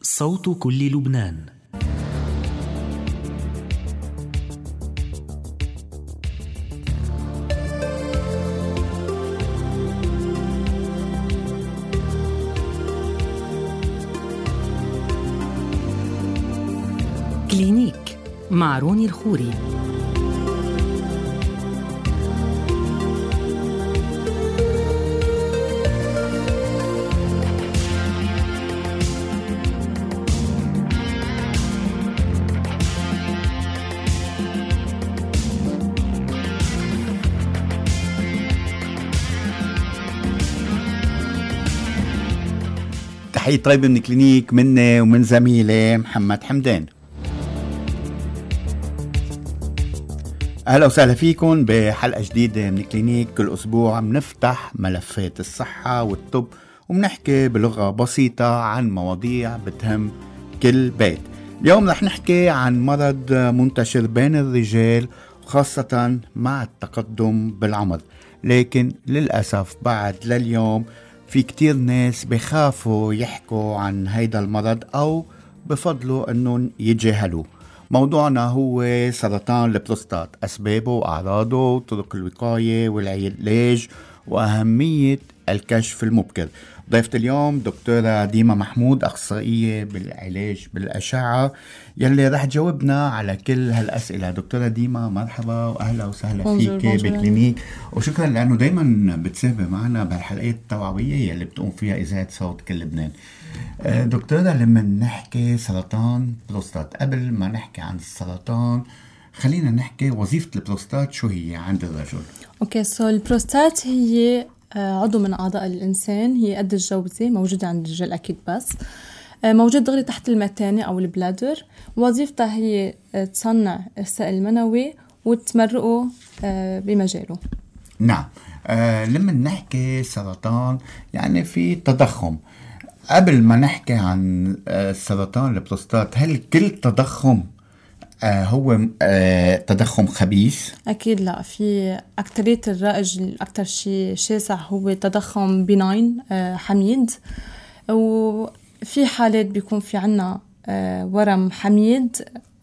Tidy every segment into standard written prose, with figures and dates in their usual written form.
صوت كل لبنان. كلينيك مع روني الخوري. تحية طيبة من كلينيك مني ومن زميلي محمد حمدان. أهلا وسهلا فيكم بحلقة جديدة من كلينيك. كل أسبوع بنفتح ملفات الصحة والطب وبنحكي بلغة بسيطة عن مواضيع بتهم كل بيت. اليوم رح نحكي عن مرض منتشر بين الرجال خاصة مع التقدم بالعمر، لكن للأسف بعد لليوم في كتير ناس بخافوا يحكوا عن هيدا المرض أو بفضلوا أنهم يتجاهلوه. موضوعنا هو سرطان البروستات، أسبابه وأعراضه، طرق الوقاية والعلاج وأهمية الكشف المبكر. ضيفة اليوم دكتورة ديما محمود، أخصائية بالعلاج بالأشعة، يلي رح تجاوبنا على كل هالأسئلة. دكتورة ديما مرحبا وأهلا وسهلا فيك بكلينيك، وشكرا لأنه دايما بتسابق معنا بهالحلقات التوعوية يلي بتقوم فيها إذاعة صوت كل لبنان. دكتورة، لما نحكي سرطان بروستات، قبل ما نحكي عن السرطان خلينا نحكي وظيفة البروستات شو هي عند الرجل. اوكي، البروستات هي عضو من أعضاء الإنسان، هي قد الجوزة، موجودة عند الرجال أكيد، بس موجود دغري تحت المثانة أو البلادر. وظيفتها هي تصنع السائل المنوي وتمرقه بمجاله. نعم. لما نحكي سرطان يعني في تضخم. قبل ما نحكي عن سرطان البروستات، هل كل تضخم هو تضخم خبيث؟ أكيد لا، في أكترية الرائج أكتر شيء شاسع هو تضخم بناين حميد، وفي حالات بيكون في عنا ورم حميد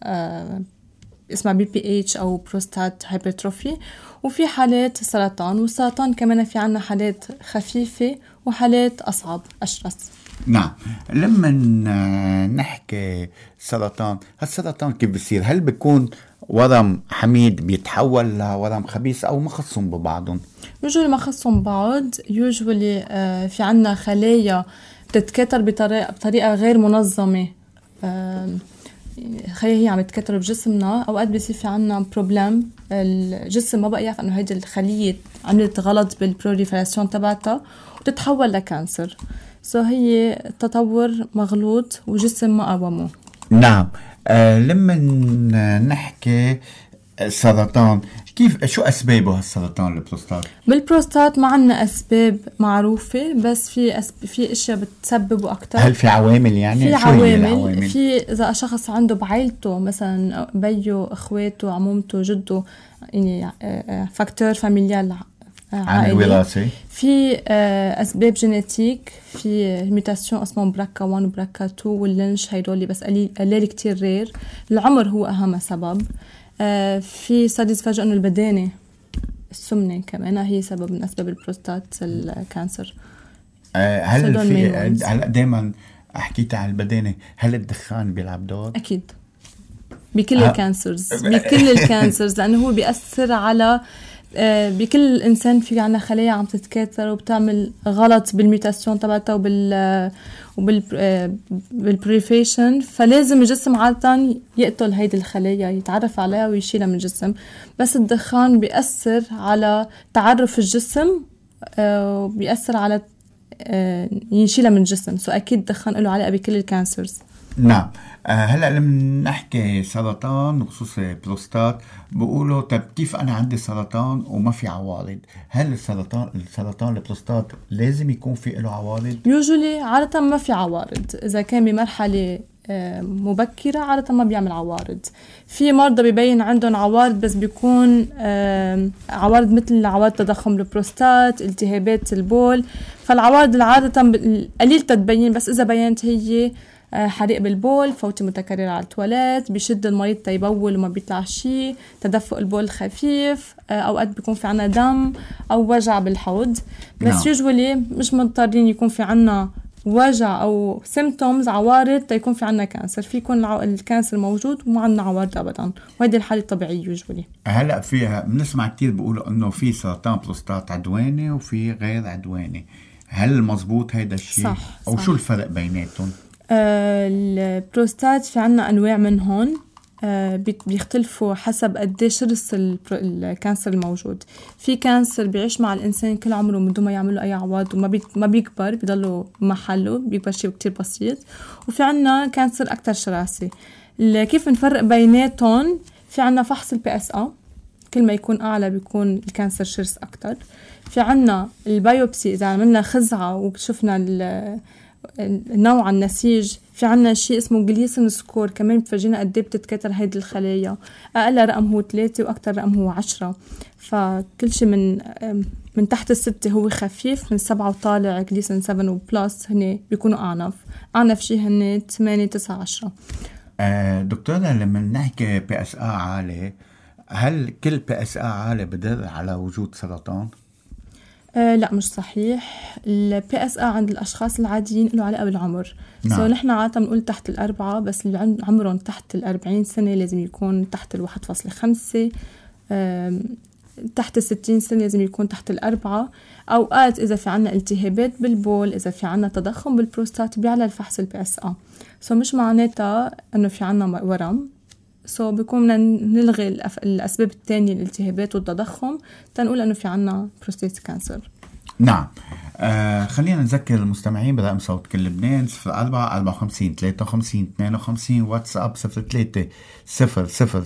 اسمها BPH أو بروستات هايبرتروفي، وفي حالات سرطان. والسرطان كمان في عنا حالات خفيفة وحالات أصعب أشرس. نعم. لما نحكي سرطان، هالسرطان كيف بيصير؟ هل بيكون ورم حميد بيتحول لورم خبيث أو ما خصهم ببعضهم؟ يوجولي ما خصهم بعض. يوجولي في عنا خلايا بتتكاثر بطريقة غير منظمة. خلايا هي عم تتكاثر بجسمنا. أوقات بيصير في عنا بروبلم، الجسم ما بقى يعرف أنه هيدي الخلية عملت غلط بالبروليفراسيون تبعتها وتتحول لكانسر. هي تطور مغلوط وجسم ما قاومه. نعم. لما نحكي سرطان، شو أسبابه هالسرطان البروستات؟ بالبروستات ما عنا أسباب معروفة، بس في أشياء بتسببه أكتر. هل في عوامل يعني؟ في عوامل. في إذا شخص عنده بعيلته مثلا بيو، إخواته، عمومته، جده، يعني فاكتور فاميليال عن الوراثة. في أسباب جينيتيك، في ميتاسيون اسمهم براكا 1 وبراكا 2 واللينش، هيدولي بس قليل كتير رير. العمر هو أهم سبب. في ستاديز فجأة أنه البدانة السمنة كمان هي سبب من أسباب البروستات الكانسر. هل في هلا دايما حكيت عن البدانة، هل الدخان بيلعب دور؟ أكيد بكل الكانسرز، بكل الكانسرز، لأنه هو بيأثر على بكل الإنسان. في عنا خلايا عم تتكاثر وبتعمل غلط بالميتاسيون تبعتها بالبريفيشن، فلازم الجسم عادة يقتل هيدي الخلايا، يتعرف عليها ويشيلها من الجسم. بس الدخان بيأثر على تعرف الجسم وبيأثر على يشيلها من الجسم. أكيد الدخان له علاقة بكل الكانسرز. نعم. هلأ لما نحكي سرطان وخصوصي بروستات، بقولوا طب كيف أنا عندي سرطان وما في عوارض؟ هل السرطان البروستات لازم يكون في له عوارض؟ يوجولي عادة ما في عوارض. إذا كان بمرحلة مبكرة عادة ما بيعمل عوارض. في مرضى بيبين عندهم عوارض، بس بيكون عوارض مثل عوارض تضخم البروستات، التهابات البول. فالعوارض العادة قليل تتبين، بس إذا بينت هي حريق بالبول، فوتي متكررة على التواليت، بيشد المريض تيبول وما بيطلع شيء، تدفق البول الخفيف، أوقات بيكون في عنا دم أو وجع بالحوض. بس يوجولي مش مضطرين يكون في عنا وجع أو symptoms عوارض تيكون في عنا كانسر. في يكون الكانسر موجود وما عنا عوارض أبدا، وهذه الحالة الطبيعية يوجولي. هلأ فيها بنسمع كتير بيقولوا إنه في سرطان بروستات عدواني وفي غير عدواني، هل مزبوط هيدا الشيء؟ صح. أو شو الفرق بيناتهم؟ البروستات في عنا أنواع منهم، بيختلفوا حسب قديش شرس الكانسر الموجود. في كانسر بيعيش مع الإنسان كل عمره من دون ما يعمله أي عوض وما بيكبر، بيضله محله، بيكبر شيء كتير بسيط. وفي عنا كانسر أكتر شراسة. كيف نفرق بيناتهم؟ في عنا فحص PSA، كل ما يكون أعلى بيكون الكانسر شرس أكتر. في عنا البايوبسي، إذا عملنا خزعة وشفنا نوع النسيج. في عنا شيء اسمه جليسن سكور، كمان بفرجينا قد ايه بتتكاثر هيدي الخلايا. اقل رقم هو 3 واكثر رقم هو 10، فكل شيء من تحت 6 هو خفيف، من 7 وطالع جليسن 7 وبلس هن بيكونوا اعنف شيء هن 8 9 10. دكتورة، لما نحكي PSA عالي، هل كل PSA عالي بدل على وجود سرطان؟ لا مش صحيح. ال PSA عند الأشخاص العاديين له علاقة بالعمر. نحن عادة بنقول تحت 4، بس اللي عمرهم تحت 40 سنة لازم يكون تحت 1.5، تحت 60 سنة لازم يكون تحت 4. أوقات إذا في عنا التهابات بالبول، إذا في عنا تضخم بالبروستات، بيعلى الفحص PSA. مش معناتها أنه في عنا ورم، بيكون نلغي الأسباب التانية، الالتهابات والتضخم، تنقول أنه في عنا بروستات كانسر. نعم. خلينا نذكر المستمعين برقم صوت كل لبنان 04 54 53 52، واتساب 03 00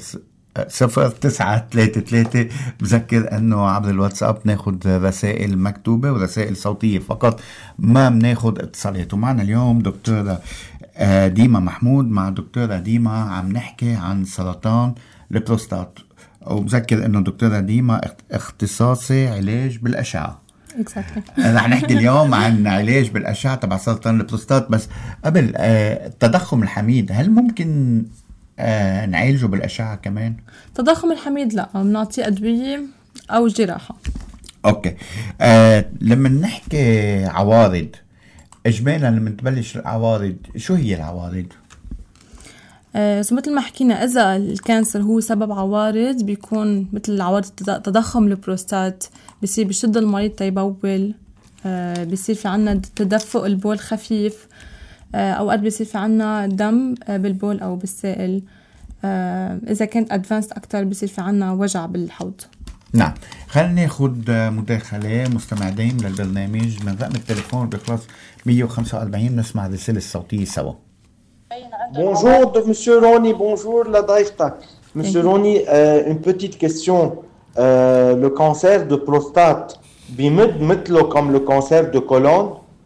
0933. بذكر انه عبر الواتساب ناخد رسائل مكتوبة ورسائل صوتية فقط، ما بناخد اتصالات. ومعنا اليوم دكتورة ديما محمود. مع دكتورة ديما عم نحكي عن سرطان البروستات، وبذكر انه دكتورة ديما اختصاصي علاج بالأشعة. رح نحكي اليوم عن علاج بالأشعة تبع سرطان البروستات. بس قبل التضخم الحميد، هل ممكن نعالجه بالأشعة كمان؟ تضخم الحميد لا، بنعطيه أدوية أو جراحة. أوكي. لما نحكي عوارض، إجمالا لما تبلش العوارض، شو هي العوارض؟ مثل ما حكينا، إذا الكانسر هو سبب عوارض، بيكون مثل العوارض تضخم البروستات، بيصير بيشد المريض تيبول، بيصير في عنا تدفق البول خفيف، أوقات بيصير في عنا دم بالبول أو بالسائل. إذا كانت أدفانس أكتر بيصير في عنا وجع بالحوض. نعم. خلينا ناخد مداخلة مستمع دايم للبرنامج من رقم التليفون بخلاص 145. نسمع الرسالة الصوتية سوا. Bonjour Monsieur Ronnie, bonjour la Daiftak. Monsieur Ronnie, une petite question. Le cancer de prostate, مثله comme le cancer de colon?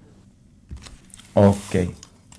اوكي.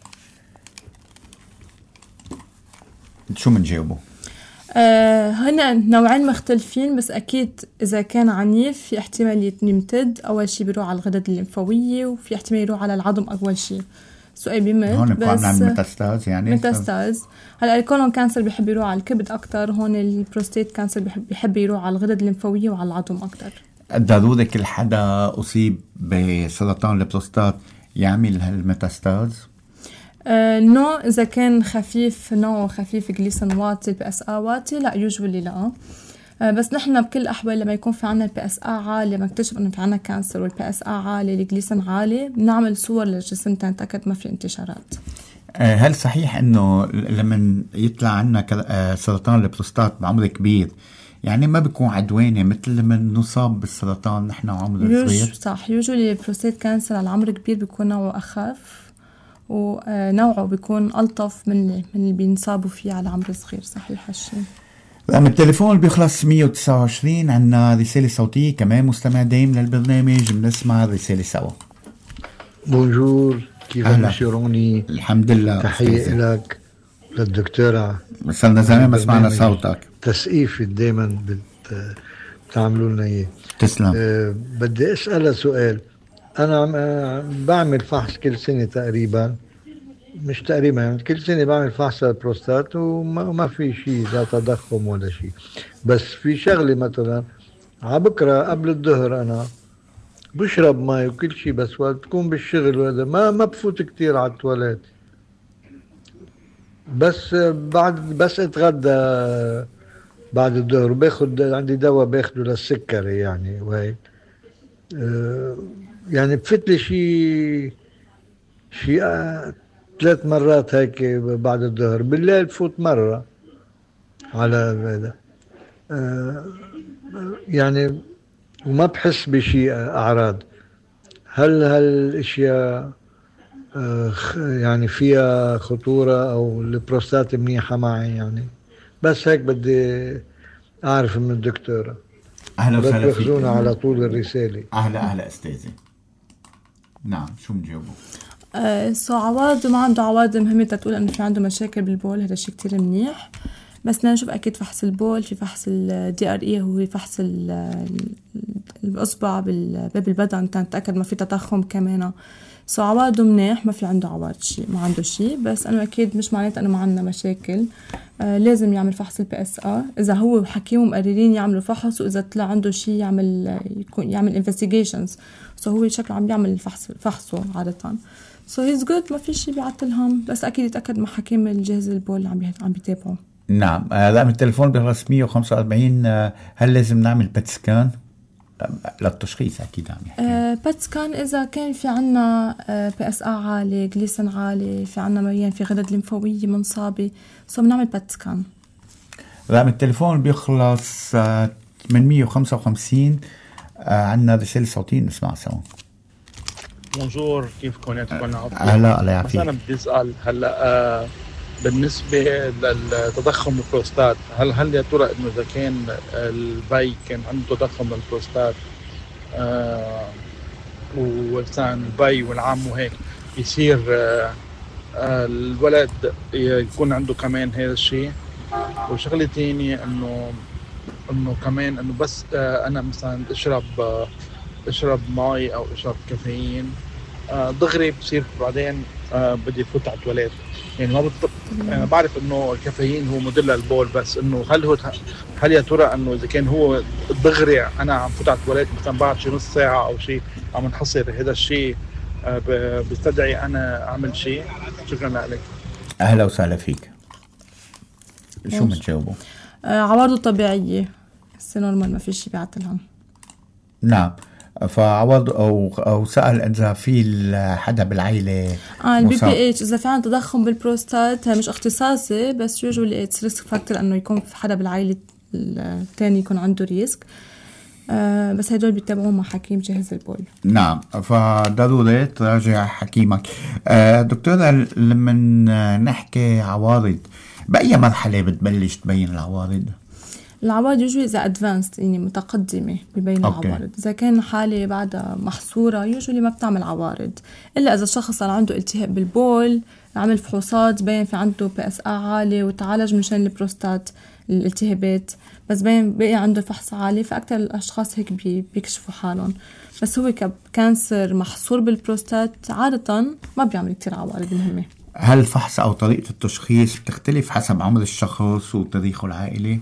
شو منجاوبه؟ هنا نوعين مختلفين، بس أكيد إذا كان عنيف في احتمال يمتد. أول شيء بيروح على الغدد الليمفاوية، وفي احتمال يروح على العظم أول شيء. سؤال بيمت هون بس عن ميتاستاز، يعني ميتاستاز. هلا الكولون كانسر بيحب يروح على الكبد أكتر، هون البروستات كانسر بيحب يروح على الغدد الليمفاوية وعلى العظم أكتر. ضروري كل حدا أصيب بسرطان البروستات يعمل هالميتاستاز؟ نو، إذا كان خفيف، نوع خفيف جليسن واطي، PSA واطي، لا يوجولي لا. بس نحن بكل الأحوال لما يكون في عنا PSA عالي، ما نكتشف إنه في عنا كانسر والPSA عالي، الجليسن عالي، بنعمل صور للجسم تنتأكد ما في انتشارات. هل صحيح إنه لما يطلع عنا سرطان البروستات بعمر كبير، يعني ما بيكون عدواني مثل لما نصاب بالسرطان نحن عمر صغير؟ صح، يوجولي البروستات كانسر على عمر كبير بيكون نوعه أخف، ونوعه بيكون ألطف من اللي بينصابوا فيه على عمر صغير. صحيح هالشيء. رقم التليفون بيخلص 129. عنا رسالة صوتية كمان مستمع دايم للبرنامج، بنسمع الرسالة سوا. بونجور، كيف مسيو روني؟ الحمد لله. تحية لك للدكتورة. صرنا زمان ما سمعنا صوتك. تسقيف دايما بتعملوا لنا اياه. تسلم. بدي اسألها سؤال. انا بعمل فحص كل سنة تقريبا، مش تقريبا يعني كل سنة بعمل فحص البروستات وما في شيء، لا تضخم ولا شيء. بس في شغلة مثلا عبكرة قبل الظهر أنا بشرب مي وكل شيء، بس وقت تكون بالشغل وهذا ما بفوت كتير على التواليت. بس بس اتغدى بعد الظهر وباخد عندي دواء باخده للسكري يعني وهيك. يعني بفت لي شيء 3 مرات هيك بعد الظهر. بالليل بفوت مرة على هذا يعني، وما بحس بشيء أعراض. هل هالاشياء يعني فيها خطورة او البروستات منيحة معي يعني؟ بس هيك بدي اعرف من الدكتورة. اهلا وسهلا فيك. بتاخذونا على طول الرسالة. اهلا استاذي. نعم شو بنجاوبه؟ عوارض ما عنده عوارض مهمة تقول انه في عنده مشاكل بالبول، هذا شيء كتير منيح. بس بدنا نشوف اكيد فحص البول، في فحص DRE هو فحص الاصبع بباب البدن تنتاكد ما في تضخم كمان. عوارضه منيح، ما في عنده عوارض شيء، ما عنده شيء. بس انه اكيد مش معناته انه ما عندنا مشاكل. لازم يعمل فحص PSA اذا هو وحكيمه مقررين يعملوا فحص، واذا طلع عنده شيء يعمل investigations. هو شكله عم يعمل فحصه عادة. he's good، ما في شيء بيعطلهم، بس اكيد يتاكد مع حكيم الجهاز البول اللي عم بيتابعه. نعم. رقم التليفون بخلص 145. هل لازم نعمل بات سكان للتشخيص؟ اكيد عم يحكي بات سكان اذا كان في عنا PSA عالي، جليسن عالي، في عنا مريان، في غدد لمفاويه منصابه، بنعمل بات سكان. رقم التليفون بيخلص 855. عندنا رسالة صوتية نسمع سوا. بونجور، كيفكم؟ يعطيكم العافية. هلا الله يعافيك. أنا بدي أسأل هلا بالنسبة للتضخم البروستات، هل يا ترى إنه إذا كان البي كان عنده تضخم البروستات وكان البي والعم وهيك يصير الولد يكون عنده كمان هذا الشيء؟ وشغلة تانية إنه كمان إنه بس أنا مثلا اشرب ماي او اشرب كافيين دغري بصير بعدين بدي فوت على التواليت يعني. ما انا بعرف انه الكافيين هو مضر للبول، بس انه هل يا ترى انه اذا كان هو دغري انا عم فوت على التواليت مثلا بعد شي نص ساعه او شيء عم نحصر هذا الشيء بيستدعي انا اعمل شيء؟ شكرا لك. اهلا وسهلا فيك. شو بتجاوبوا؟ عوارضه طبيعيه، نورمال، ما في شيء بيعطلهم. نعم. فعوض او سأل اذا في حدا بالعائله البي بي اتش، اذا في عندنا تضخم بالبروستات مش اختصاصي، بس يوجوالي اتس ريسك فاكتور انه يكون في حدا بالعائله الثاني يكون عنده ريسك. بس هدول بيتابعوا مع حكيم جهاز البول. نعم، فضروري تراجع حكيمك. دكتورة، لما نحكي عوارض بأي مرحله بتبلش تبين العوارض؟ العوارض يوجوالي إذا أدفانسد يعني متقدمة ببين العوارض. إذا كان حالة بعدها محصورة يوجوالي ما بتعمل عوارض، إلا إذا الشخص صار عنده التهاب بالبول، عمل فحوصات بين في عنده PSA عالي وتعالج مشان البروستات الالتهابات، بس بقي عنده فحص عالي، فأكتر الأشخاص هيك بيكشفوا حالهم. بس هو كانسر محصور بالبروستات عادة ما بيعمل كتير عوارض مهمة. هل الفحص أو طريقة التشخيص بتختلف حسب عمر الشخص وتاريخه العائلي؟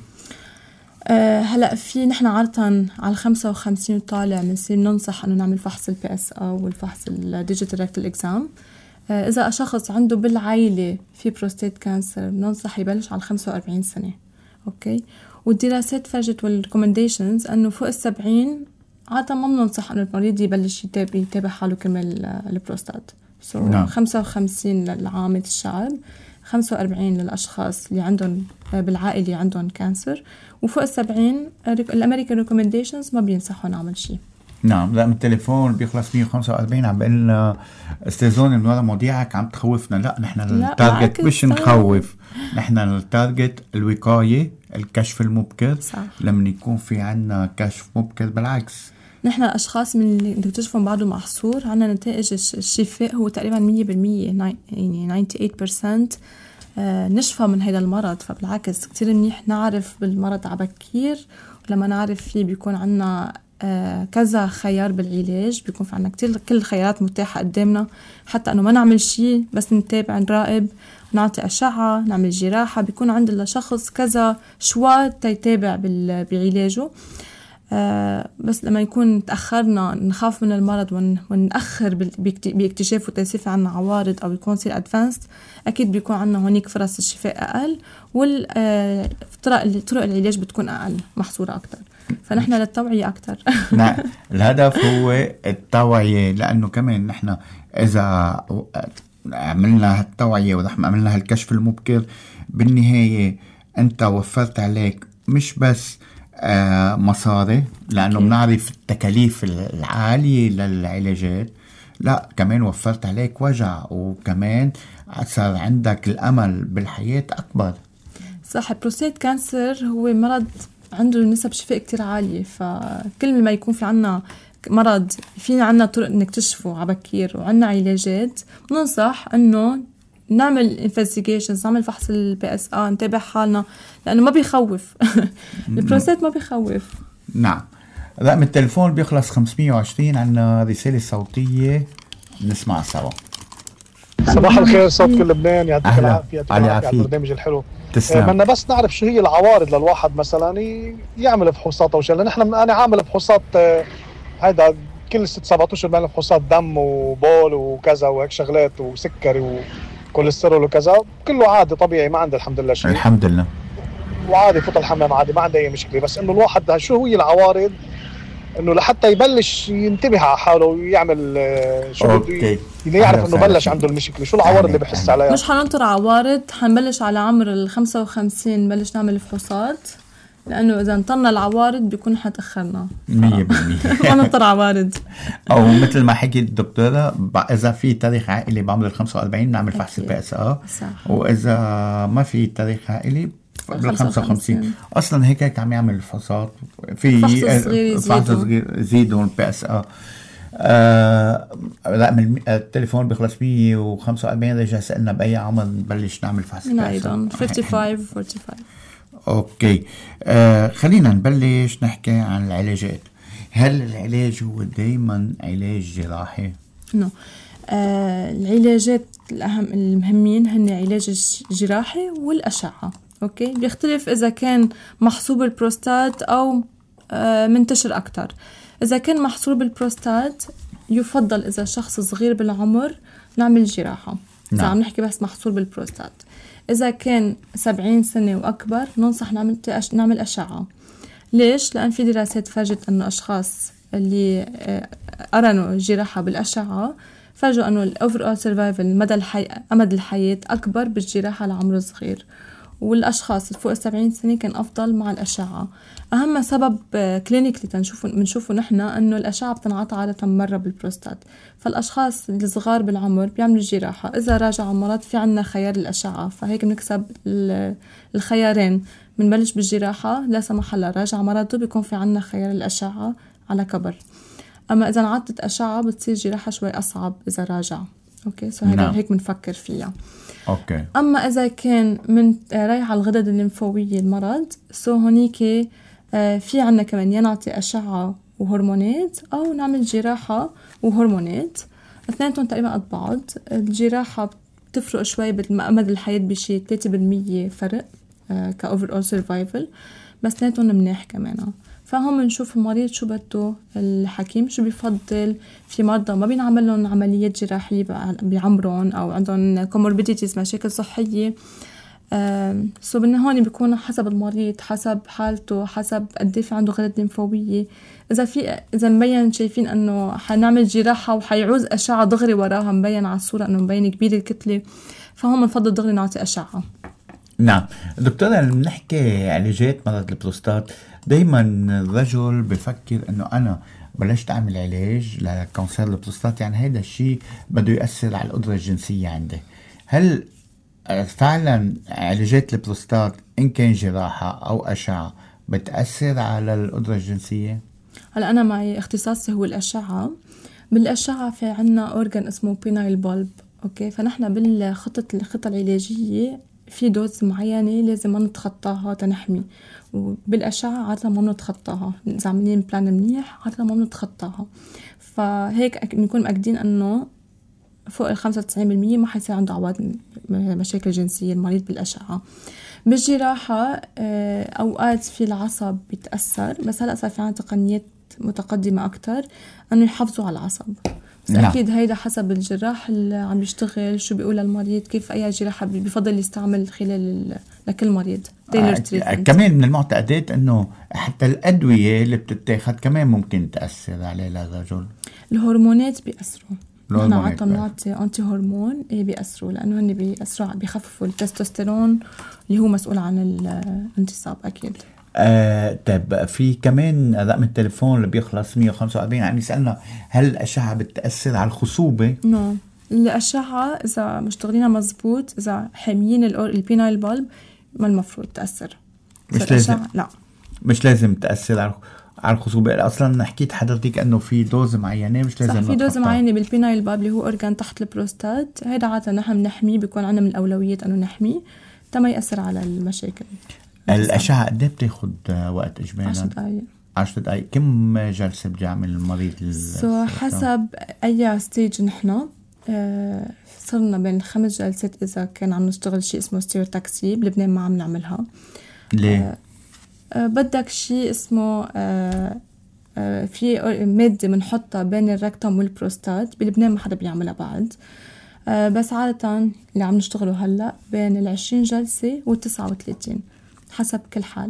هلأ في نحن عادة على 55 وطالع بنصير ننصح أنه نعمل فحص PSA والفحص الديجيتال ريكتال إكزام. إذا شخص عنده بالعائلة في بروستات كانسر ننصح يبلش على 45 سنة. أوكي. والدراسات فرجت والريكومنديشنز أنه فوق 70 عادة ما بننصح أنه المريض يبلش يتابع حاله كرمال البروستات. نعم. 55 لعامة الشعب، 45 للأشخاص اللي عندهم بالعائلة عندهم كانسر، وفوق 70 الأمريكان ريكومنديشنز ما بينصحوا نعمل شيء. نعم. لا، من التليفون بيخلص 145 عم بقول لنا استاذون من ورا مواضيعك عم تخوفنا. لا، نحن التارجت مش نخوف، نحن التارجت الوقاية، الكشف المبكر. صح. لما يكون في عنا كشف مبكر بالعكس نحن الأشخاص من اللي نكتشفهم بعده محصور عنا نتائج الشفاء هو تقريبا 100%، يعني 98% نشفى من هذا المرض. فبالعكس كتير منيح نعرف بالمرض عبكير، ولما نعرف فيه بيكون عنا كذا خيار بالعلاج، بيكون في عنا كل الخيارات متاحة قدامنا، حتى أنه ما نعمل شيء بس نتابع نراقب، نعطي أشعة، نعمل جراحة، بيكون عند الشخص كذا شوات يتابع بعلاجه. بس لما يكون تأخرنا نخاف من المرض ونأخر باكتشافه تيصير عنا عوارض أو يكون صير أدفانسد، أكيد بيكون عنا هونيك فرص الشفاء أقل، طرق العلاج بتكون أقل محصورة أكتر. فنحن للتوعية أكتر. نعم، الهدف هو التوعية، لأنه كمان نحن إذا عملنا هالتوعية وعملنا هالكشف المبكر، بالنهاية أنت وفرت عليك مش بس مصاري، لأنه بنعرف التكاليف العالية للعلاجات، لا كمان وفرت عليك وجع، وكمان صار عندك الأمل بالحياة أكبر. صح. البروستات كانسر هو مرض عنده نسب شفاء كتير عالية، فكل ما يكون في عنا مرض فينا عنا طرق نكتشفه عبكير وعنا علاجات، ننصح انه نعمل investigations، نعمل فحص PSA، نتابع حالنا، لأنه ما بيخوف. البروستات ما بيخوف. نعم. رقم التليفون بيخلص 520. عنا رسالة صوتية نسمع سوا. صباح الخير، صوت كل لبنان، يعطيك العافية على البرنامج الحلو. بدنا بس نعرف شو هي العوارض للواحد مثلا يعمل فحوصات أو شيء، لأن أنا عامل فحوصات هيدا كل 6-7 أشهر بعمل فحوصات دم وبول وكذا وهيك شغلات وسكري وكوليسترول وكذا، كله عادي طبيعي، ما عندي الحمد لله شيء. الحمد لله. وعادي فوت الحمام عادي، ما عندي أي مشكلة. بس إنه الواحد شو هي العوارض، إنه لحتى يبلش ينتبه على حاله ويعمل شو بده يعرف إنه بلش عنده المشكلة، شو العوارض اللي بحس عليها. مش حننطر عوارض، حنبلش على عمر 55 نبلش نعمل فحوصات، لأنه إذا انطرنا العوارض بيكون حتأخرنا 100%. ما ننطر عوارض. أو مثل ما حكيت الدكتورة، إذا في تاريخ عائلي بعمر 45 نعمل فحص PSA، وإذا ما في تاريخ عائلي بال55. أصلا هيك عم يعمل فحوصات، في فحص صغير يزيدون PSA. رقم التليفون بخلص 145. رجع سألنا بأي عمر نبلش نعمل فحص PSA. 55-45. أوكي. خلينا نبلش نحكي عن العلاجات. هل العلاج هو دايما علاج جراحي؟ نو. العلاجات المهمين هن علاج الجراحي والأشعة. أوكي. بيختلف إذا كان محصور بالبروستات أو منتشر أكتر. إذا كان محصور بالبروستات يفضل إذا شخص صغير بالعمر نعمل جراحة. إذا عم نحكي بس محصور بالبروستات. إذا كان 70 سنة وأكبر ننصح نعمل أشعة. ليش؟ لأن في دراسات فرجت أنه أشخاص اللي قرنوا جراحة بالأشعة فرجوا أنه الأوفرول سيرفايفل أمد الحياة أكبر بالجراحة لعمر صغير، والأشخاص فوق 70 سنة كان أفضل مع الأشعة. أهم سبب كلينيكلي بنشوفه نحن أنه الأشعة بتنعطى عادة مرة بالبروستات، فالأشخاص الصغار بالعمر بيعملوا الجراحة. إذا راجع مرض في عنا خيار الأشعة، فهيك بنكسب الخيارين، بنبلش بالجراحة لا سمح الله راجع مرضه بيكون في عنا خيار الأشعة على كبر. أما إذا انعطت أشعة بتصير جراحة شوي أصعب إذا راجع. أوكي. هيك بنفكر فيها. أوكي. أما إذا كان من رايح على الغدد الليمفاوية المرض، هونيك في عنا كمان ينعطي أشعة وهرمونات أو نعمل جراحة وهرمونات، اثنيناتهم تقريبا قد بعض. الجراحة بتفرق شوي بالمدى الحياة بشي 3% فرق كأوفرول سيرفايفل، بس اثنيناتهم مناح كمان. فهم نشوف المريض شو بده، الحكيم شو بيفضل. في مرضى ما بينعمل لهم عمليات جراحية بعمرهم أو عندهم كوموربيديتيز مشاكل صحية. هون بيكون حسب المريض، حسب حالته، حسب قد في عنده غدد ليمفاوية. إذا مبين شايفين إنه حنعمل جراحة وحيعوز أشعة دغري وراها، مبين على الصورة إنه مبين كبير الكتلة، فهم نفضل دغري نعطي أشعة. نعم دكتورة، لما بنحكي علاجات مرض البروستات دايما الرجل بفكر انه انا بلشت اعمل علاج لكانسر البروستات، يعني هذا الشيء بده يؤثر على القدرة الجنسية عندي. هل فعلا علاجات البروستات ان كان جراحة او اشعة بتأثر على القدرة الجنسية؟ هلا انا معي اختصاصي هو الاشعة. بالاشعة في عنا اورجان اسمه بينايل بولب. اوكي. فنحن بالخطة العلاجية في دوز معينة لازم ما نتخطاها تنحمي، وبالأشعة عادة ما بنتخطاها، إذا عاملين بلان منيح عادة ما بنتخطاها. فهيك بنكون مأكدين أنه فوق 95% ما حيصير عنده عواد مشاكل جنسية المريض بالأشعة. بالجراحة أوقات في العصب بيتأثر، بس هلأ صار في عنا تقنيات متقدمة أكتر أنه يحافظوا على العصب. بس أكيد هيدا حسب الجراح اللي عم يشتغل شو بيقول للمريض، كيف أي جراحة بيفضل يستعمل خلال لكل مريض. كمان من المعتقدات أنه حتى الأدوية اللي بتتاخد كمان ممكن تأثر على الرجل. الهرمونات بيأثروا، نحن عطا بنعطي أنتي هرمون بيأثروا، لأنه هن بيأثروا بيخففوا التستوستيرون اللي هو مسؤول عن الانتصاب أكيد. طيب في كمان رقم التليفون اللي بيخلص 145 عم يسألنا هل الأشعة بتأثر على الخصوبة؟ نو، الأشعة إذا مشتغلينها مزبوط، إذا حاميين البينايل بالب ما المفروض تأثر. مش لازم، لا مش لازم تأثر على الخصوبة. أصلا حكيت حضرتك أنه في دوز معينة مش لازم. صح، في دوز معينة بالبينايل بالب اللي هو أورجان تحت البروستات، هيدا عادة نحن نحميه، بيكون عنا من الأولويات أنه نحميه تما يأثر على المشاكل. الأشعة قد ايه بتاخد وقت إجمالا؟ 10 دقايق. 10 دقايق. كم جلسة بيعمل المريض؟ حسب أي ستيج نحن صرنا بين 5 جلسات إذا كان عم نشتغل شيء اسمه ستيروتاكسي. بلبنان ما عم نعملها. ليه؟ بدك شيء اسمه في مادة منحطها بين الركتوم والبروستات. بلبنان ما حدا بيعملها بعد، بس عادة اللي عم نشتغله هلأ بين 20 جلسة و39 حسب كل حالة.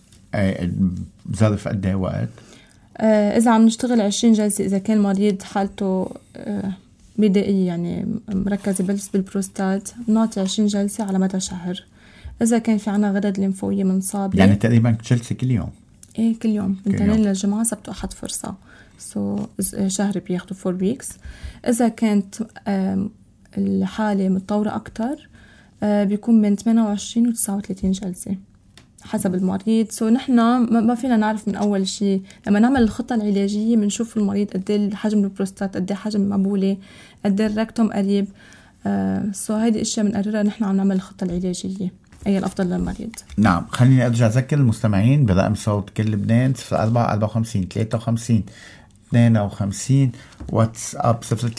بظرف قد ايه وقت؟ إذا عم نشتغل 20 جلسة، إذا كان مريض حالته بدائية يعني مركزة بس بالبروستات، نعطي 20 جلسة على مدى شهر. إذا كان في عنا غدد ليمفاوية منصابة يعني تقريبا جلسة كل يوم؟ إيه كل يوم، من اثنين للجمعة، سبت وأحد فرصة. شهر بياخدوا 4 weeks. إذا كانت الحالة متطورة أكتر بيكون من 28 و 39 جلسة حسب المريض. نحن ما فينا نعرف من أول شيء. لما نعمل الخطة العلاجية بنشوف المريض قد ايه حجم البروستات، قد ايه حجم المبولة، قد ايه الركتوم قريب. هيدي اشياء بنقررها نحن عم نعمل الخطة العلاجية أي الأفضل للمريض. نعم، خليني أرجع أذكر المستمعين برقم صوت كل لبنان 04 54 53 52، واتساب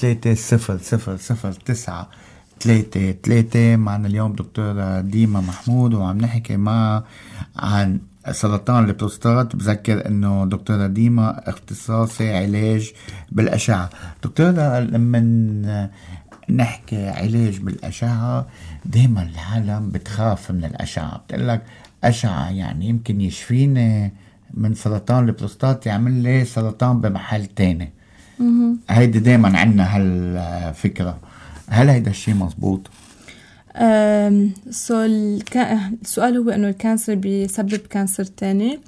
03000933. معنا اليوم دكتورة ديما محمود وعم نحكي عن سرطان البروستات. بذكر انه دكتورة ديما اختصاصي علاج بالأشعة. دكتورة لما نحكي علاج بالأشعة دايما العالم بتخاف من الأشعة، بتقلك أشعة يعني يمكن يشفيني من سرطان البروستات يعمل لي سرطان بمحل تاني. هيدي دايما عنا هالفكرة، هل هيدا الشيء مزبوط؟ السؤال هو انه الكانسر بيسبب كانسر تاني.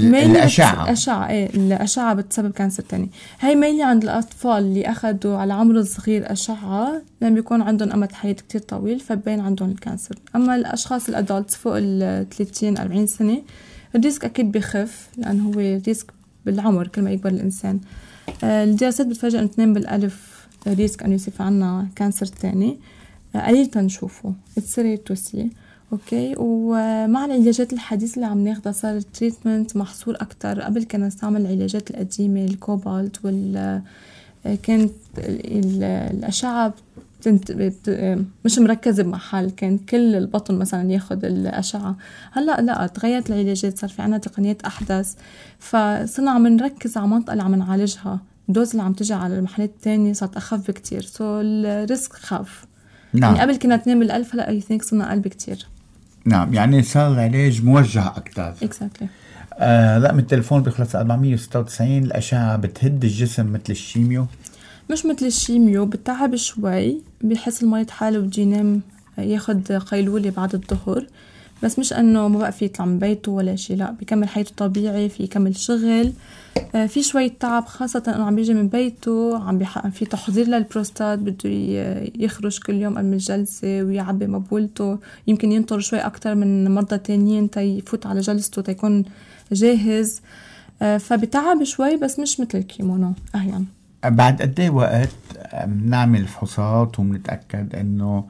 الأشعة بتسبب كانسر تاني. هاي ميلي عند الأطفال اللي أخذوا على عمر صغير أشعة لما بيكون عندهم أمد حياة كتير طويل فبين عندهم الكانسر. أما الأشخاص الأدولت فوق 30-40 سنة الريسك أكيد بيخف، لأنه هو ريسك بالعمر كل ما يكبر الإنسان. الدراسات بتفاجئ أن 2 بالألف ريسك أن يصير عنا كانسر تاني، قليل تنشوفه. It's rare to see. أوكي. ومع العلاجات الحديثة اللي عم ناخدها صار التريتمنت محصور أكتر. قبل كنا نستعمل العلاجات القديمة الكوبالت كانت الأشعة مش مركزة بمحل، كان كل البطن مثلا ياخد الأشعة. هلأ لا، تغيرت العلاجات، صار في عنا تقنيات أحدث، فصرنا عم نركز على منطقة اللي عم نعالجها. الدوز اللي عم تجي على المحلات التانية صارت أخف بكتير، الريسك خاف. نعم. يعني قبل كنا 2 بالألف، هلأ I think صرنا أقل بكتير. نعم، يعني صار العلاج موجه أكتر. Exactly. رقم التليفون بيخلص 496. الأشعة بتهد الجسم مثل الشيميو؟ مش مثل الشيميو، بتعب شوي، بيحس المريض حاله بده ينام ياخد قيلولة بعد الظهر، بس مش انه ما بقى في يطلع من بيته ولا شيء، لا بيكمل حياته طبيعي، في يكمل شغل. في شوية تعب خاصة انه عم بيجي من بيته، في تحضير للبروستات، بده يخرج كل يوم قبل الجلسة ويعبي مبولته، يمكن ينطر شوي اكتر من مرضى تانيين تيفوت على جلسته تيكون جاهز. فبتعب شوي بس مش مثل الكيمونو احيانا. بعد قد ايه وقت بنعمل فحوصات وبنتأكد انه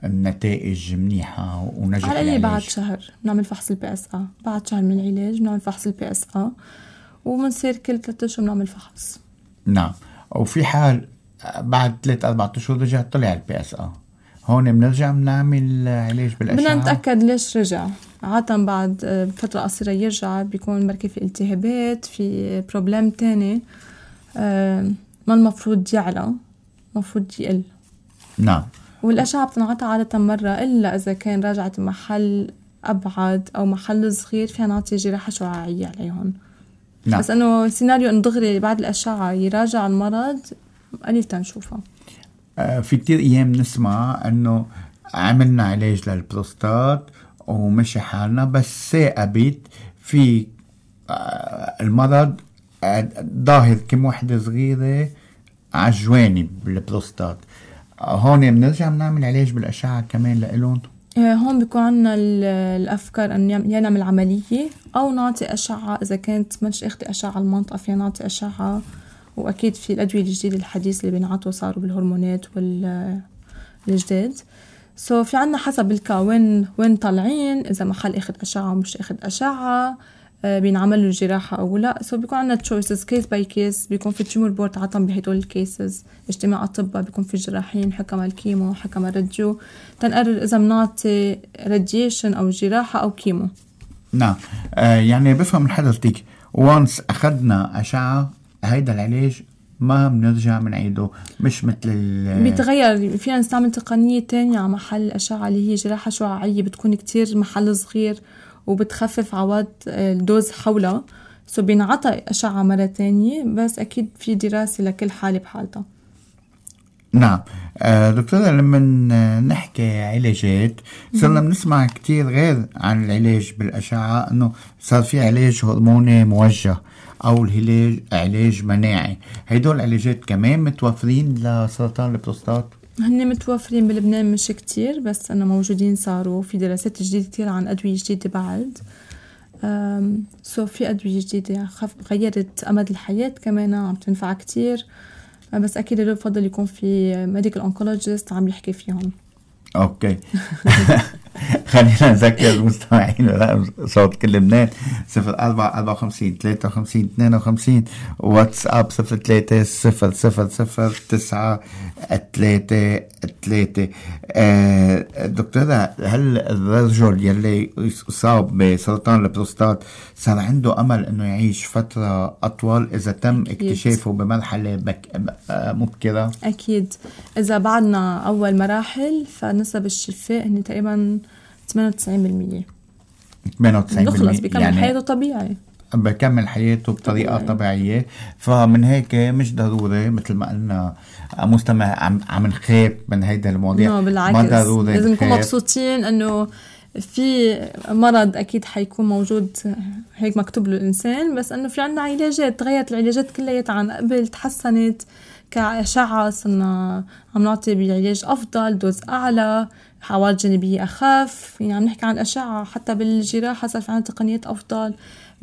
النتائج منيحة ونجح على العلاج؟ بعد شهر نعمل فحص PSA، بعد شهر من العلاج نعمل فحص PSA، ومنصير كل 3 أشهر نعمل فحص. نعم. وفي حال بعد 3-4 أشهر رجع طلع PSA، هون بنرجع بنعمل علاج بالأشعة؟ بدنا نتأكد ليش رجع. عادة بعد فترة قصيرة يرجع، بيكون مركب في التهابات، في بروبلم تاني، ما المفروض يعلى، مفروض يقل. نعم. والأشعة بتنعطى عادة مرة، إلا إذا كان راجعت محل أبعد أو محل صغير فيها نعطي جراحة شعاعية عليهم. نعم. بس إنه سيناريو إن دغري بعد الأشعة يراجع المرض قليل تنشوفه. في كتير أيام نسمع أنه عملنا علاج للبروستات ومشي حالنا، بس ثاقبت في المرض ظاهر كم وحدة صغيرة عجواني بالبروستات. هون بنرجع بنعمل علاج بالأشعة كمان لإلون؟ هون بيكون عنا الأفكار أن يا نعمل عملية أو نعطي أشعة. إذا كانت منش أخذ أشعة على المنطقة فيها نعطي أشعة. وأكيد في الأدوية الجديدة الحديثة اللي بينعطوا صاروا بالهرمونات والجديد. في عنا حسب الكون وين طالعين، إذا محل أخذ أشعة ومش أخذ أشعة، بينعمل له جراحة أو لا. بيكون عنا choices case by case. بيكون في تيمور بورد عطم بهدول الكيسز، اجتماع أطباء، بيكون في جراحين حكم الكيمو حكم الراديو تنقرر إذا منعطي راديشن أو جراحة أو كيمو. نعم. يعني بفهم من حضرتك وانس أخذنا أشعة هيدا العلاج ما بنرجع منعيده، مش مثل بيتغير. فينا نستعمل تقنية تانية على محل الأشعة اللي هي جراحة شعاعية، بتكون كتير محل صغير وبتخفف عواد الدوز حولها. بينعطى أشعة مرة تانية، بس أكيد في دراسة لكل حالة بحالتها. نعم. دكتورة، لما نحكي علاجات صرنا بنسمع كتير غير عن العلاج بالأشعة، أنه صار في علاج هرموني موجه أو علاج مناعي. هيدول العلاجات كمان متوفرين لسرطان البروستات؟ هن متوفرين بلبنان مش كتير، بس أنه موجودين. صاروا في دراسات جديدة كتير عن أدوية جديدة بعد. في أدوية جديدة غيرت أمد الحياة كمان، عم تنفع كتير. بس أكيد اللي بفضل يكون في medical oncologist عم يحكي فيهم. أوكي. خلينا نذكر المستمعين رقم صوت كل لبنان 0454 53 52 واتساب 03000933. دكتورة، هل الرجل يلي يصاب بسرطان البروستات صار عنده أمل أنه يعيش فترة أطول إذا تم اكتشافه بمرحلة مبكرة؟ أكيد. إذا بعدنا أول مراحل فنسب الشفاء هن تقريبا 98%. بخلص بكمل يعني حياته طبيعي، بكمل حياته بطريقة طبيعية. فمن هيك مش ضروري مثل ما قلنا مستمع عم نخاف من هيدا المواضيع. بالعكس، ما ضروري لازم نكون مبسوطين انه في مرض اكيد حيكون موجود، هيك مكتوب له الانسان، بس انه في عنا علاجات. تغيرت العلاجات كلها عن قبل، تحسنت كأشعة، صرنا عم نعطي بعلاج افضل، دوز اعلى، عوارض جانبية أخف. يعني عم نحكي عن أشعة، حتى بالجراحة صار في عنا تقنيات أفضل.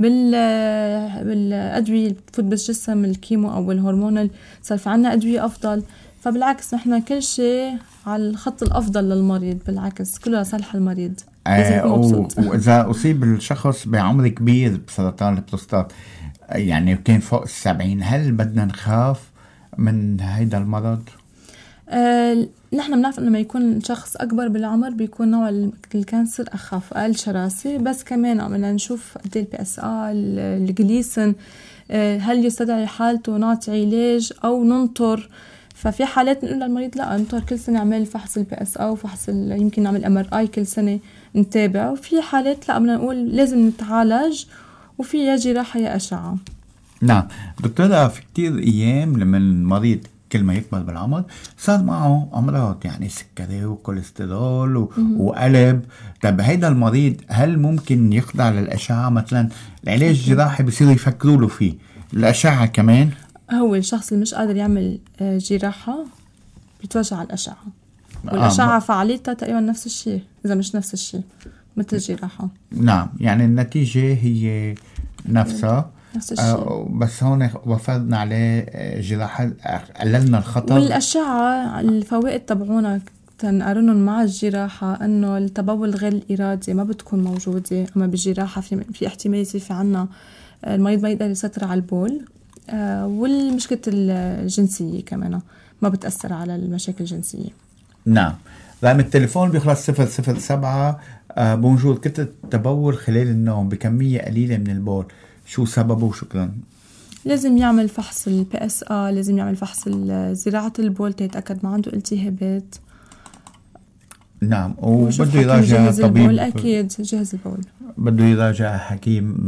بالأدوية اللي بتفوت بالجسم، الكيمو أو الهرمونال، صار في عنا أدوية أفضل. فبالعكس نحن كل شيء على الخط الأفضل للمريض. بالعكس كله صالح المريض. وإذا أصيب الشخص بعمر كبير بسرطان البروستات، يعني كان فوق 70، هل بدنا نخاف من هيدا المرض؟ نحن بنعرف انه ما يكون شخص اكبر بالعمر بيكون نوع الكانسر اخف، اقل شراسة. بس كمان بدنا نشوف قد ايه PSA، الجليسن، هل يستدعي حالته نعطي علاج او ننطر. ففي حالات نقول للمريض لا، ننطر كل سنة نعمل فحص PSA وفحص يمكن نعمل MRI كل سنة نتابع. وفي حالات لا، بدنا نقول لازم نتعالج، وفي يا جراحة يا أشعة. نعم. دكتورة، في كتير ايام لما المريض كل ما يكبر بالعمر صار معه أمراض، يعني سكري وكوليسترول وقلب. طب هيدا المريض هل ممكن يخضع للأشعة مثلا؟ العلاج الجراحي بيصير يفكروا له فيه، الأشعة كمان. هو الشخص اللي مش قادر يعمل جراحة بيتوجه على الأشعة، والأشعة فعاليتها تقريبا نفس الشيء، إذا مش نفس الشيء مثل الجراحة. نعم، يعني النتيجة هي نفسها. بس هون وفرنا عليه جراحة، قللنا الخطر. والأشعة الفوائد تبعونا تنقارنهم مع الجراحة إنه التبول غير الإرادي ما بتكون موجودة، أما بالجراحة في احتمال يصير في عنا المريض ما يقدر يسيطر على البول، والمشكلة الجنسية كمان ما بتأثر على المشاكل الجنسية. نعم. رقم التليفون بيخلص 007. بونجور، كتر التبول خلال النوم بكمية قليلة من البول، شو سببه؟ شكرا. لازم يعمل فحص PSA، لازم يعمل فحص زراعة البول تتأكد ما عنده التهابات. نعم، وبده يراجع طبيب. أكيد جهز البول، بده يراجع حكيم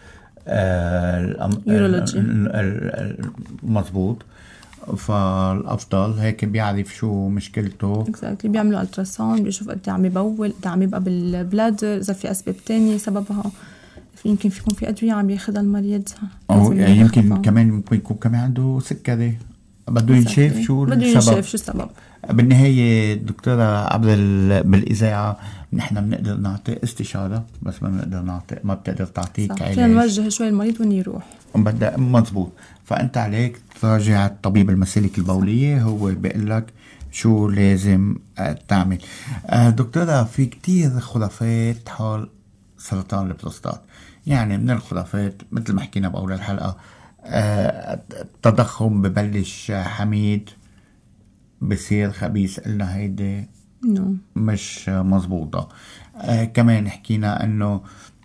يورولوجي مضبوط. فالأفضل هيك بيعرف شو مشكلته. exactly. بيعملوا التراساوند، بيشوف قد عم يبول، قد عم يبقى بالبلادر، إذا في أسباب تانية سببها. يمكن يكون في أدوية عم ياخدها المريض، أو يمكن كمان ممكن يكون كمان عنده سكري، بده ينشاف شو السبب. بالنهاية دكتورة عبر بالإذاعة نحن بنقدر نعطي استشارة، بس ما بنقدر نعطي، ما بتقدر تعطيك علاج. فينا نوجه شوي المريض وين يروح. بدأ مزبوط. فأنت عليك تراجع الطبيب المسالك البولية، هو بيقول لك شو لازم تعمل. دكتورة، في كتير خرافات حول سرطان البروستات. يعني من الخرافات مثل ما حكينا بأول الحلقة، التضخم ببلش حميد بصير خبيث، قلنا هيدي مش مزبوطة. كمان حكينا انه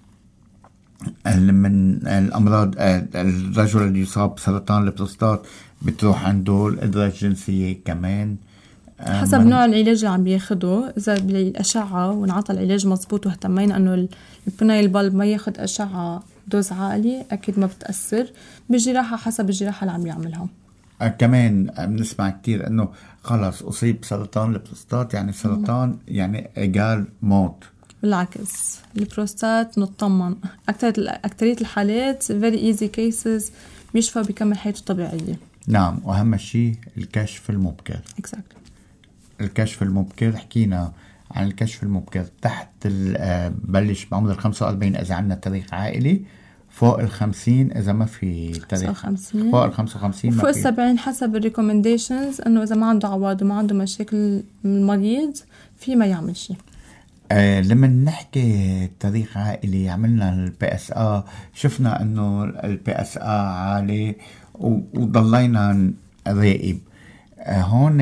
من الامراض الرجل اللي يصاب بسرطان البروستات بتروح عنده القدرة الجنسية كمان حسب نوع العلاج اللي عم بياخده. إذا بالأشعة ونعطى العلاج مزبوط واهتمينا أنه البنايل بالب ما ياخد أشعة دوز عالي، أكيد ما بتأثر. بالجراحة حسب الجراحة اللي عم يعملها. كمان بنسمع كتير أنه خلاص أصيب بسرطان البروستات يعني سرطان يعني إيجال موت. بالعكس، البروستات نطمن. أكترية الحالات very easy cases بيشفى بيكمل حياته طبيعية. نعم، وأهم شيء الكشف المبكر. exactly. الكشف المبكر، حكينا عن الكشف المبكر تحت بلش بعمر 45 إذا عندنا تاريخ عائلي، فوق 50 إذا ما في تاريخ، فوق 55 فوق 70 حسب الريكومنديشنز، إنه إذا ما عنده عوارض وما عنده مشاكل المريض في ما يعمل شيء. لما نحكي تاريخ عائلي، عملنا PSA، شفنا إنه PSA عالي وضلينا نراقب. هون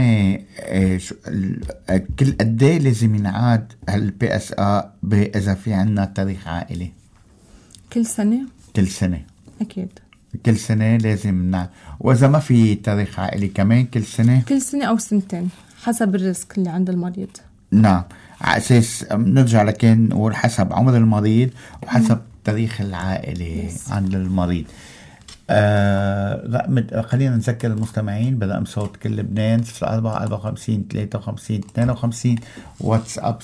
كل قد ايه لازم ينعاد PSA إذا في عنا تاريخ عائلي؟ كل سنة أكيد، كل سنة لازم نعاد. وإذا ما في تاريخ عائلي كمان كل سنة أو سنتين حسب الريسك اللي عند المريض. نعم، على أساس نرجع لكن نقول حسب عمر المريض وحسب تاريخ العائلي عند المريض. خلينا نذكر المستمعين برقم صوت كل لبنان 0454 53 52، واتساب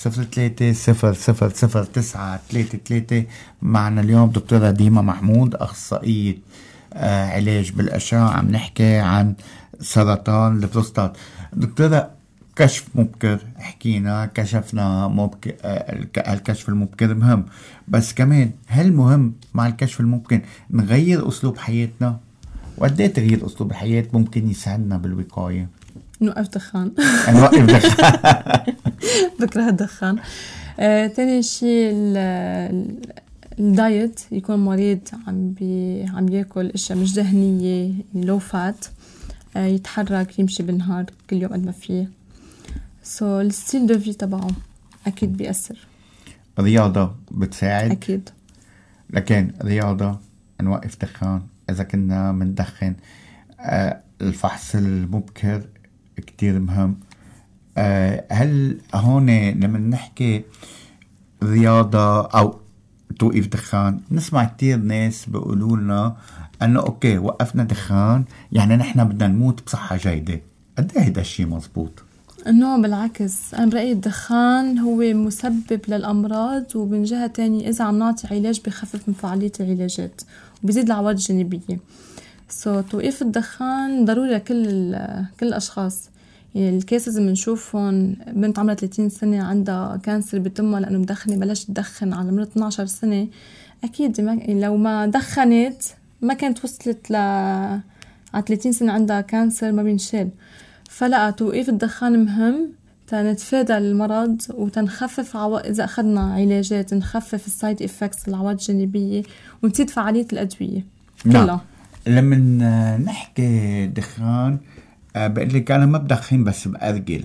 03000933. معنا اليوم دكتورة ديما محمود، أخصائية علاج بالأشعة، عم نحكي عن سرطان البروستات. دكتورة، كشف مبكر حكينا، كشفنا مبكر، الكشف المبكر مهم، بس كمان هل مهم مع الكشف الممكن نغير أسلوب حياتنا؟ وقد ايه تغيير أسلوب الحياة ممكن يساعدنا بالوقاية؟ نوقف دخان. نوقف دخان. بكره الدخان. تاني شيء الدايت، يكون مريض عم ياكل اشياء مش دهنية، لو فات، يتحرك، يمشي بالنهار كل يوم قد ما فيه. الستيل دو في تبعه أكيد بيأثر. رياضة بتساعد أكيد، لكن رياضة، نوقف دخان إذا كنا مندخن. الفحص المبكر كتير مهم. هل هون لما نحكي رياضة أو توقف دخان، نسمع كتير ناس بيقولوا لنا أنه أوكي وقفنا دخان يعني نحن بدنا نموت بصحة جيدة. قد ايه هيدا الشيء مزبوط؟ إنه بالعكس، أنا برأيي الدخان هو مسبب للأمراض، ومن جهة تانية إذا عم نعطي علاج بخفف من فعالية العلاجات وبيزيد العوارض الجانبية. توقيف الدخان ضروري لكل الأشخاص. يعني الكيسز اللي بنشوفهم، بنت عمرها 30 سنة عندها كانسر بتمها لأنه مدخنة، بلشت تدخن على عمر 12 سنة، أكيد لو ما دخنت ما كانت وصلت على 30 سنة عندها كانسر ما بينشال. فلا، توقيف الدخان مهم. تنتفادى المرض وتنخفف إذا أخذنا علاجات نخفف السايد إفكتس العوارض الجانبية ونزيد فعالية الأدوية كلها. نعم. لما نحكي دخان بقول لك أنا ما بدخن بس بأرجل.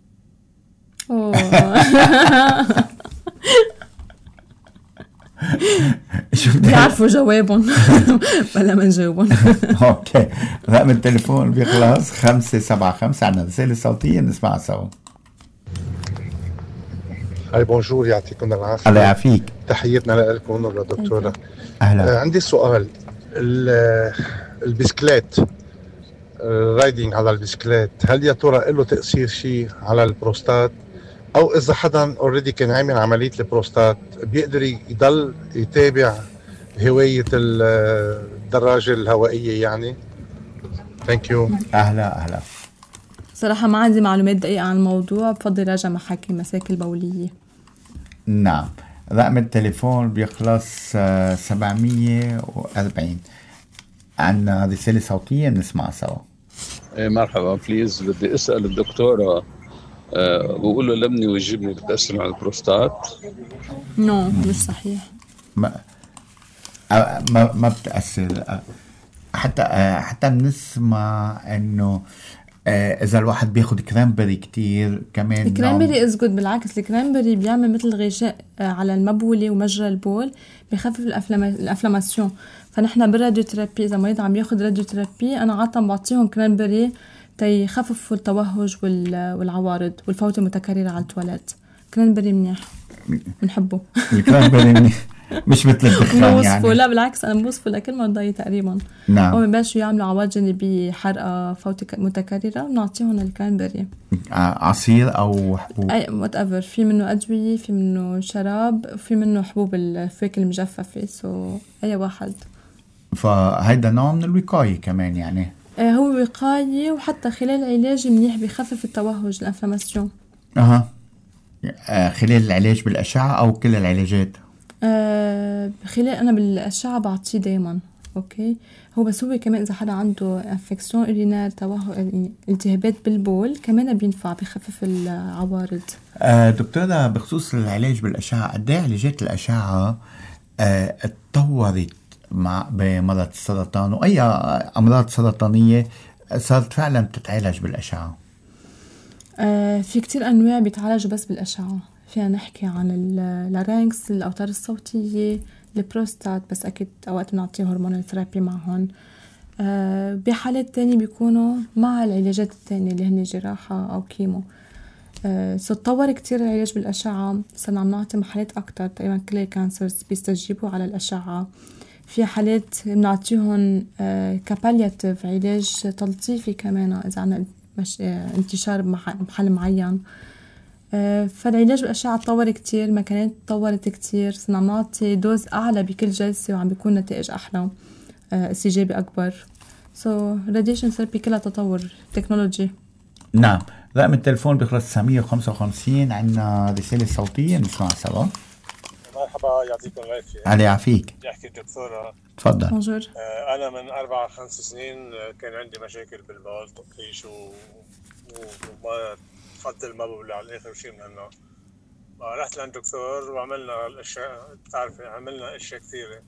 بيعرفوا جوابهم ولا ما نجاوبهم. اوكي، رقم التليفون بيخلص 575. عنا رسالة صوتية نسمعها سوا. هاي بونجور، يعطيكم العافية. الله يعافيك. تحياتنا لكم ولدكتورة. أهلا. عندي سؤال. البسكليت، الرايدينج على البسكليت، هل يا ترى له تأثير شيء على البروستات؟ أو إذا حدا اوريدي كان عامل عملية البروستات بيقدر يضل يتابع هواية الدراجة الهوائية يعني؟ ثانك يو. أهلا. صراحة ما عندي معلومات دقيقة عن الموضوع، بفضل راجع محاكي مساكل بولية. نعم. رقم التليفون بيخلص 740. عنا رسالة صوتية نسمعها سوا. مرحبا، بليز بدي أسأل الدكتورة، بقول له لمني ويجيبني بتأثر على البروستات؟ نو مش صحيح. ما بتأثر. حتى بنسمع انه اذا الواحد بياخد كرانبري كتير كمان. الكرانبري از جود، بالعكس الكرانبري بيعمل مثل غشاء على المبولة ومجرى البول، بيخفف الافلاماسيون. فنحن بالراديوثيرابي اذا مريض عم ياخد راديوثيرابي انا عادة بعطيهم كرانبري تيخففوا التوهج والعوارض والفوت المتكررة على التواليت. كرانبري منيح بنحبه. الكرانبري منيح، مش مثل الدخان يعني. لا بالعكس انا بوصفه لكل مرضى تقريبا. نعم. هم ببلشوا يعملوا عوارض جانبية، حرقة، فوت متكررة، بنعطيهم الكرانبري. عصير او حبوب، اي وات ايفر، في منه ادوية، في منه شراب، وفي منه حبوب الفواكه المجففة، اي واحد. فهيدا نوع من الوقاية كمان يعني. هو وقاية، وحتى خلال العلاج منيح بيخفف التوهج الانفلاماسيون. خلال العلاج بالأشعة أو كل العلاجات؟ خلال أنا بالأشعة بعطيه دايما. أوكي، هو بس هو كمان إذا حدا عنده انفكسيون أورينير، توهج، التهابات بالبول، كمان بينفع بيخفف العوارض. دكتورة، بخصوص العلاج بالأشعة، قد ايه علاجات الأشعة اتطورت بمرض السرطان، وأي أمراض سرطانية صارت فعلا تتعالج بالأشعة؟ في كتير أنواع بيتعالجوا بس بالأشعة. فينا نحكي عن اللارينكس، الأوتار الصوتية، البروستات، بس أكيد أوقات بنعطيه هرمون ثيرابي معهم. بحالات تانية بيكونوا مع العلاجات التانية اللي هن جراحة أو كيمو. تطور كتير العلاج بالأشعة، صرنا عم نعطي محالات أكتر، تقريبا كل الكانسرز بيستجيبوا على الأشعة. في حالات بنعطيهم كابالياتيف، علاج تلطيفي كمان إذا عنا انتشار بمحل معين. فالعلاج بالأشعة تطور كتير، مكانات تطورت كتير، صرنا نعطي دوز أعلى بكل جلسة وعم بيكون نتائج أحلى، استجابة أكبر. radiation therapy كلها تطور تكنولوجي. نعم. رقم التليفون بيخلص 955. عنا رسالة صوتية نسمع سوا. مرحبا، يعطيكم العافية. علي يعافيك. يحكي الدكتورة. تفضل. بونجور. أنا من 4-5 سنين كان عندي مشاكل بالبول، تقريش وما تفضل ما بقول على الآخر شيء من هالنوع. رحت لعند الدكتور وعملنا الأشياء، بتعرفي عملنا أشياء كثيرة،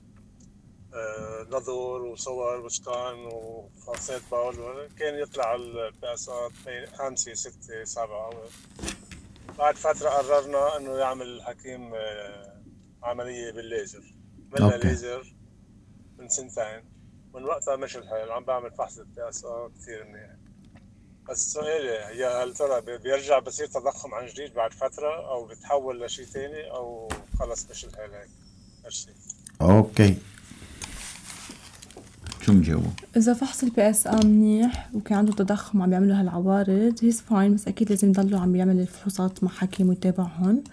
نظر وصور وسكان وفحوصات بول، كان يطلع البأسات 5 6 7. بعد فترة قررنا إنه يعمل الحكيم عملية بالليزر. عملنا ليزر من 2 سنين، من وقتها مش الحال، عم بعمل فحص البأسات كثير منيح. بس سؤالي هي، هل ترى بيرجع بصير تضخم عن جديد بعد فترة، أو بتحول لشيء تاني، أو خلص مش الحال هيك؟ ماشي. أوكي، شو نجاوب؟ إذا فحص PSA منيح وكان عنده تضخم عم يعملوا هالعوارض he's fine، بس أكيد لازم يضلوا عم يعمل الفحوصات مع حكيم ويتابعهم.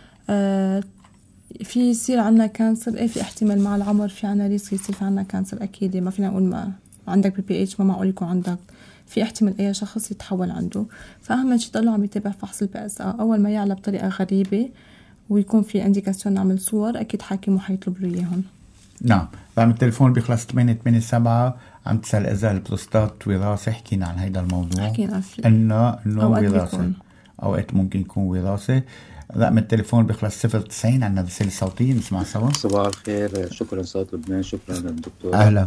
في يصير عنا كانسر، في احتمال مع العمر في عنا ريسك يصير في عنا كانسر أكيد. ما فينا نقول ما عندك PPH ما معقول يكون عندك، في احتمال أي شخص يتحول عنده. فأهم شيء ضلوا عم يتابع فحص PSA. أول ما يعلى بطريقة غريبة ويكون في انديكاسيون نعمل صور، أكيد حاكم وحيطلب له إياهم. نعم. رقم التليفون بيخلص 887. عم تسأل إذا البروستات وراثي. حكينا عن هذا الموضوع. حكينا فيه إنه وراثي. أوقات ممكن يكون وراثة. رقم التليفون بيخلص 090. عندنا رسالة صوتية نسمع سوا. صباح الخير، شكرا صوت لبنان، شكرا للدكتور. أهلا.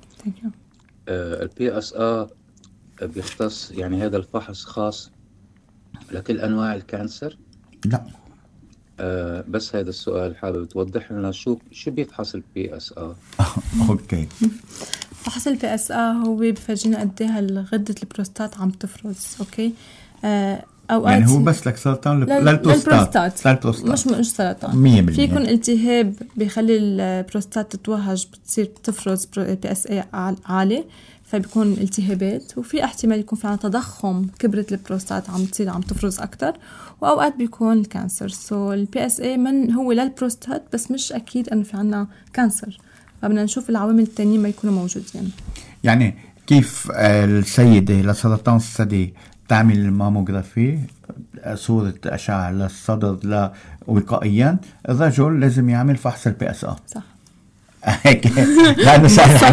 الPSA بيختص يعني هذا الفحص خاص لكل أنواع الكانسر؟ لا. بس هذا السؤال حابب توضح لنا شو بيفحص الPSA؟ أوكي. فحص الPSA هو بيفرجينا قد ايه غدة البروستات عم تفرز. أوكي. أوقات يعني هو بس لك سرطان للبروستات مش سرطان 100%. في يكون التهاب بيخلي البروستات تتوهج، بتصير تفرز PSA عالي، فبيكون التهابات. وفي احتمال يكون في عنا تضخم، كبرة البروستات عم تفرز أكتر، وأوقات بيكون الكانسر. الPSA من هو للبروستات بس مش أكيد أنه في عنا كانسر، فبدنا نشوف العوامل التانية ما يكونوا موجودين. يعني كيف السيدة لسرطان الثدي تعمل الماموغرافي، صورة أشعة للصدر وقائيا، الرجل لازم يعمل فحص الPSA. صح. لأنه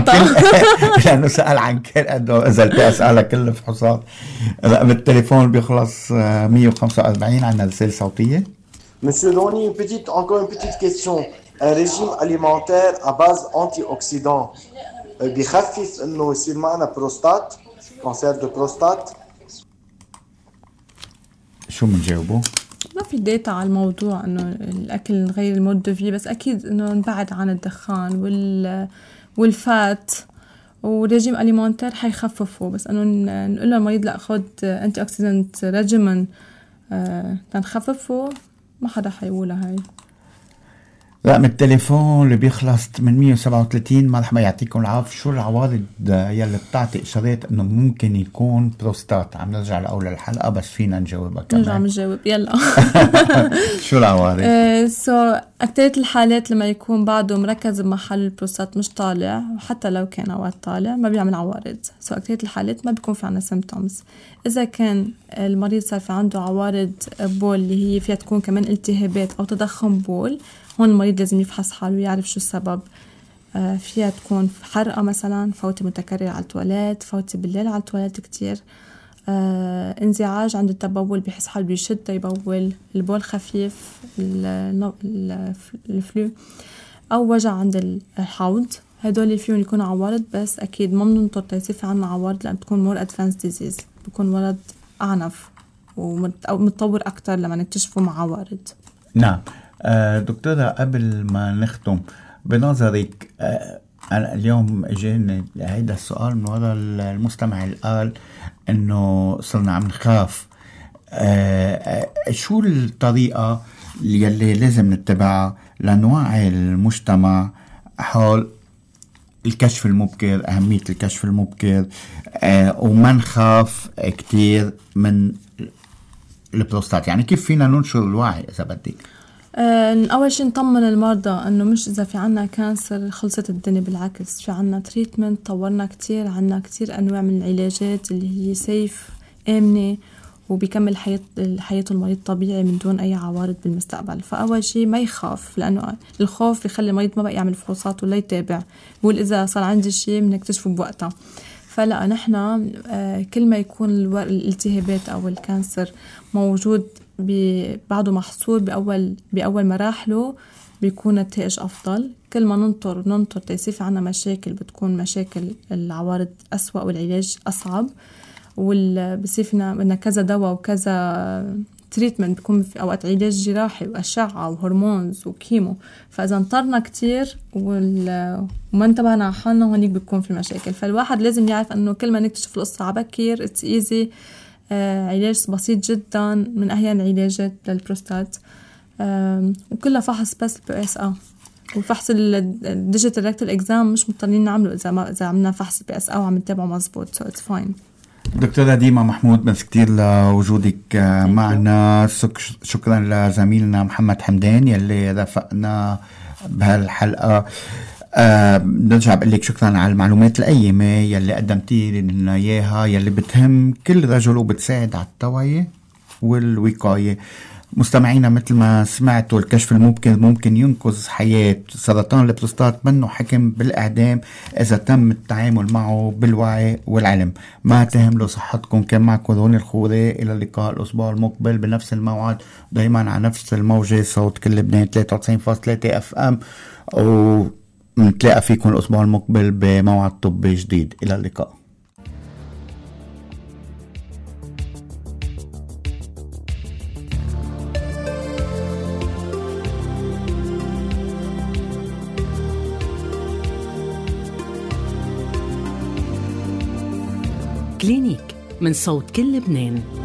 سأل عن كل أنه إذا الPSA لكل الفحوصات. رقم التليفون بيخلص 145. عندنا رسالة صوتية. Monsieur Rony, encore une petite question. Un régime alimentaire à base antioxydant بيخفف إنه يصير معنا بروستات، كانسر دو بروستات؟ شو منجاوبه؟ ما في داتا على الموضوع انه الاكل غير المود دو في، بس اكيد انه نبعد عن الدخان والفات وريجيم اليمونتير حيخففه. بس انه نقول للمريض لا خد انتي اوكسيدنت ريجيمن تنخففه، ما حدا حيقولها هاي. رقم التليفون اللي بيخلص 837. مرحبا، يعطيكم العافية. شو العوارض يلي بتعطي إشارات إنه ممكن يكون بروستات؟ عم نرجع لأول الحلقة بس فينا نجاوبها كمان. نرجع نجاوب يلا. شو العوارض؟ أكترية الحالات لما يكون بعده مركز بمحل البروستات مش طالع، وحتى لو كان أوقات طالع ما بيعمل عوارض. أكترية الحالات ما بيكون في عنا سيمتومز. إذا كان المريض صار في عنده عوارض بول اللي هي فيها تكون كمان التهابات أو تضخم بول، هون المريض لازم يفحص حاله ويعرف شو السبب. فيها تكون حرقة مثلا، فوتي متكرر على التواليت، فوتي بالليل على التواليت كتير، انزعاج عند التبول، بيحس حاله بيشد يبول، البول خفيف، الفلو، أو وجع عند الحوض. هدول اللي فيهم يكونوا عوارض، بس أكيد ما بننطر تيصير في عنا عوارض لأن تكون more advanced disease، بيكون مرض أعنف أو متطور أكتر لما نكتشفه مع عوارض. نعم. دكتورة، قبل ما نختم، بنظرك أنا اليوم اجاني هيدا السؤال من وراء المستمع اللي قال إنه صرنا عم نخاف. شو الطريقة اللي لازم نتبعها لنوعي المجتمع حول الكشف المبكر، أهمية الكشف المبكر، وما نخاف كتير من البروستات؟ يعني كيف فينا ننشر الوعي إذا بدك؟ أول شيء نطمن المرضى أنه مش إذا في عنا كانسر خلصت الدنيا، بالعكس في عنا تريتمنت، طورنا كتير، عنا كتير أنواع من العلاجات اللي هي سيف آمنة وبيكمل حياته المريض طبيعي من دون أي عوارض بالمستقبل. فأول شيء ما يخاف، لأنه الخوف يخلي المريض ما بقى يعمل فحوصات ولا يتابع، بقول إذا صار عندي شيء بنكتشفه بوقتها. فلا نحن كل ما يكون الالتهابات أو الكانسر موجود بعده محصور بأول مراحله، بيكون النتائج أفضل. كل ما ننطر تيصير عنا مشاكل، بتكون مشاكل العوارض أسوأ والعلاج أصعب، بصير بدنا كذا دواء وكذا تريتمنت، بيكون في أوقات علاج جراحي وأشعة وهرمونز وكيمو. فإذا انطرنا كتير وما انتبهنا على حالنا، هونيك بيكون في مشاكل. فالواحد لازم يعرف أنه كل ما نكتشف القصة عبكير اتس ايزي، علاج بسيط جدا من أحيان العلاجات للبروستات، وكلها فحص بس PSA. وفحص الديجيتال ريكتال اكزام مش مضطرين نعمله إذا عملنا فحص PSA وعم نتابعه مزبوط. so it's fine. دكتورة ديما محمود، بس كتير لوجودك معنا. شكرا لزميلنا محمد حمدان يلي رافقنا بهالحلقة. نرجع بقول لك شكرا على المعلومات القيمة يلي قدمتي لنا اياها، يلي بتهم كل رجل وبتساعد على التوعية والوقاية. مستمعينا مثل ما سمعتوا الكشف الممكن ممكن ينقذ حياة. سرطان البروستات منه حكم بالإعدام إذا تم التعامل معه بالوعي والعلم. ما تهملوا صحتكم. كان معكم روني الخوري. إلى اللقاء الأسبوع المقبل بنفس الموعد دايما على نفس الموجة صوت كل لبنان 93.3 FM، ونتلاقى فيكم الأسبوع المقبل بموعد طبي جديد. إلى اللقاء. كلينيك من صوت كل لبنان.